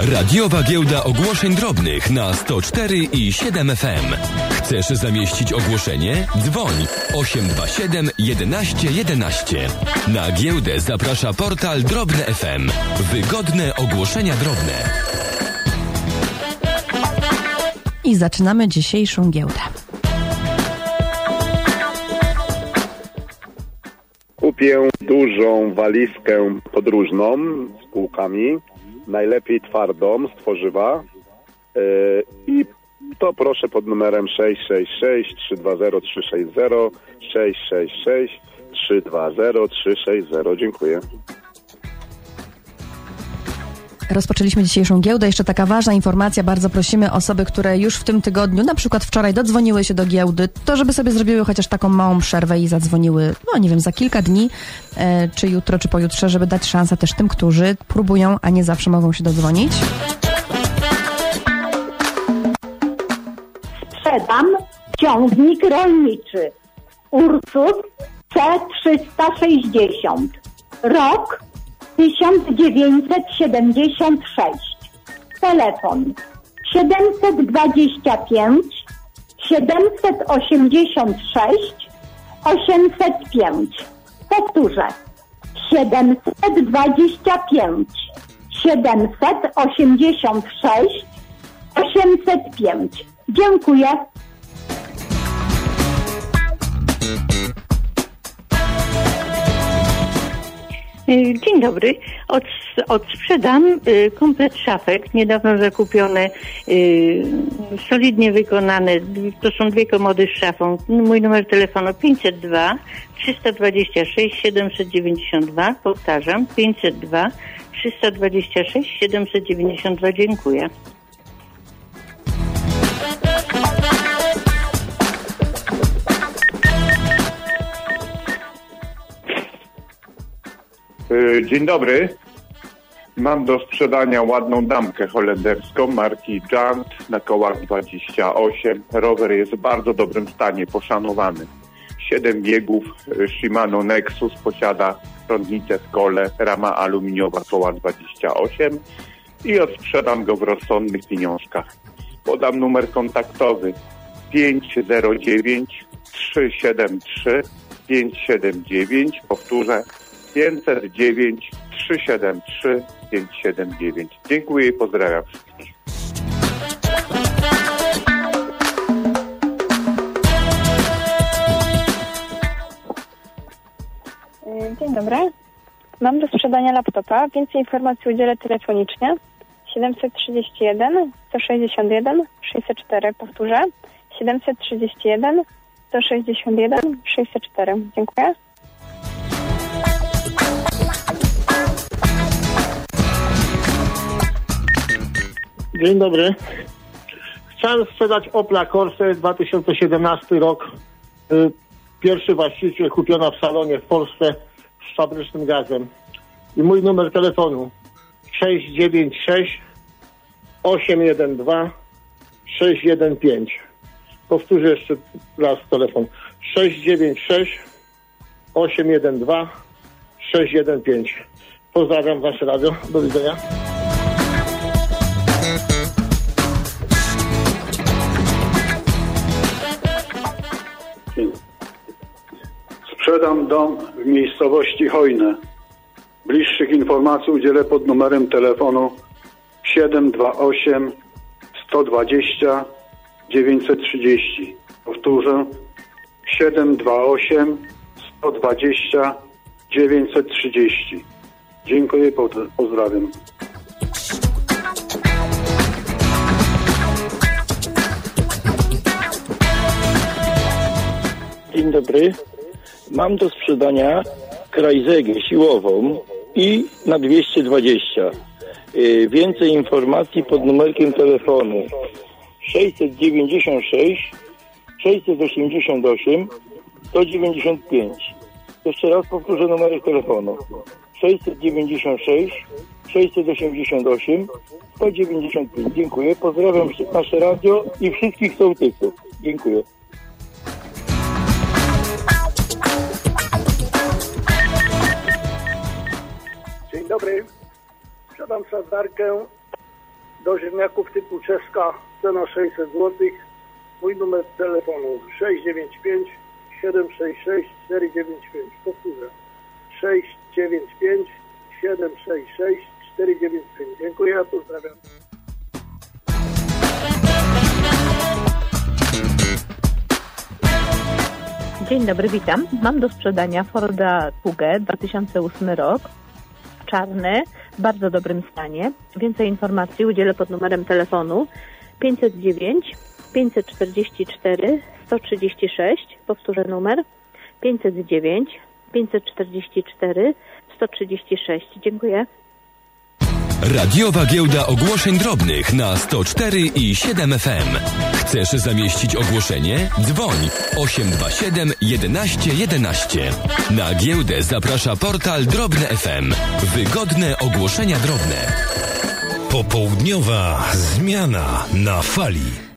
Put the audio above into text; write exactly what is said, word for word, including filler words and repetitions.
Radiowa giełda ogłoszeń drobnych na sto cztery i siedem F M. Chcesz zamieścić ogłoszenie? Dzwoń osiem dwa siedem jedenaście jedenaście. Na giełdę zaprasza portal Drobne F M. Wygodne ogłoszenia drobne. I zaczynamy dzisiejszą giełdę. Kupię dużą walizkę podróżną z półkami, najlepiej twardą, z tworzywa yy, i to proszę pod numerem sześć sześć sześć trzy dwa zero trzy sześć zero, sześć sześć sześć trzy dwa zero trzy sześć zero. Dziękuję. Rozpoczęliśmy dzisiejszą giełdę. Jeszcze taka ważna informacja. Bardzo prosimy osoby, które już w tym tygodniu, na przykład wczoraj dodzwoniły się do giełdy, to żeby sobie zrobiły chociaż taką małą przerwę i zadzwoniły, no nie wiem, za kilka dni, e, czy jutro, czy pojutrze, żeby dać szansę też tym, którzy próbują, a nie zawsze mogą się dodzwonić. Sprzedam ciągnik rolniczy Ursus C trzysta sześćdziesiąt. Rok tysiąc dziewięćset siedemdziesiąt sześć. Telefon siedemset dwadzieścia pięć siedemset osiemdziesiąt sześć osiemset pięć. Powtórzę. siedemset dwadzieścia pięć siedemset osiemdziesiąt sześć osiemset pięć. Dziękuję. Dzień dobry. Od, odsprzedam y, komplet szafek, niedawno zakupione, y, solidnie wykonane. To są dwie komody z szafą. Mój numer telefonu pięćset dwa trzysta dwadzieścia sześć siedemset dziewięćdziesiąt dwa. Powtarzam, pięćset dwa trzysta dwadzieścia sześć siedemset dziewięćdziesiąt dwa. Dziękuję. Dzień dobry. Mam do sprzedania ładną damkę holenderską marki Jant na kołach dwadzieścia osiem. Rower jest w bardzo dobrym stanie, poszanowany. siedem biegów, Shimano Nexus, posiada prądnicę w kole, rama aluminiowa, koła dwadzieścia osiem i odsprzedam go w rozsądnych pieniążkach. Podam numer kontaktowy pięć zero dziewięć trzy siedem trzy pięć siedem dziewięć. Powtórzę pięćset dziewięć trzy siedem trzy pięć siedem dziewięć. Dziękuję i pozdrawiam wszystkich. Dzień dobry. Mam do sprzedania laptopa. Więcej informacji udzielę telefonicznie. siedemset trzydzieści jeden sto sześćdziesiąt jeden sześćset cztery. Powtórzę. siedemset trzydzieści jeden sto sześćdziesiąt jeden sześćset cztery. Dziękuję. Dzień dobry. Chciałem sprzedać Opla Corsa dwa tysiące siedemnasty rok. Pierwszy właściciel, kupiona w salonie w Polsce z fabrycznym gazem. I mój numer telefonu sześć dziewięć sześć osiem jeden dwa sześć jeden pięć. Powtórzę jeszcze raz telefon. sześć dziewięć sześć osiem jeden dwa sześć jeden pięć. Pozdrawiam wasze radio. Do widzenia. Sprzedam dom w miejscowości Hojne. Bliższych informacji udzielę pod numerem telefonu siedem dwa osiem sto dwadzieścia dziewięćset trzydzieści. Powtórzę siedem dwa osiem sto dwadzieścia dziewięćset trzydzieści. Dziękuję, pozdrawiam. Dzień dobry. Mam do sprzedania Krajzegę siłową i na dwieście dwadzieścia. Yy, więcej informacji pod numerkiem telefonu sześćset dziewięćdziesiąt sześć sześćset osiemdziesiąt osiem sto dziewięćdziesiąt pięć. Jeszcze raz powtórzę numerek telefonu sześćset dziewięćdziesiąt sześć sześćset osiemdziesiąt osiem sto dziewięćdziesiąt pięć. Dziękuję. Pozdrawiam nasze radio i wszystkich sołtysów. Dziękuję. Dzień dobry. Sprzedam szazdarkę Do ziemniaków typu czeska cena sześćset złotych. Mój numer telefonu sześć dziewięć pięć siedem sześć sześć cztery dziewięć pięć. Powtórzę. sześć dziewięć pięć siedem sześć sześć cztery dziewięć pięć. Dziękuję, pozdrawiam. Dzień dobry, witam. Mam do sprzedania Forda Kuga dwa tysiące ósmy rok. Czarny, w bardzo dobrym stanie. Więcej informacji udzielę pod numerem telefonu pięćset dziewięć pięćset czterdzieści cztery sto trzydzieści sześć. Powtórzę numer pięćset dziewięć pięćset czterdzieści cztery sto trzydzieści sześć. Dziękuję. Radiowa Giełda Ogłoszeń Drobnych na sto cztery i siedem F M. Chcesz zamieścić ogłoszenie? Dzwoń osiem dwa siedem jedenaście jedenaście. Na giełdę zaprasza portal Drobne F M. Wygodne ogłoszenia drobne. Popołudniowa zmiana na fali.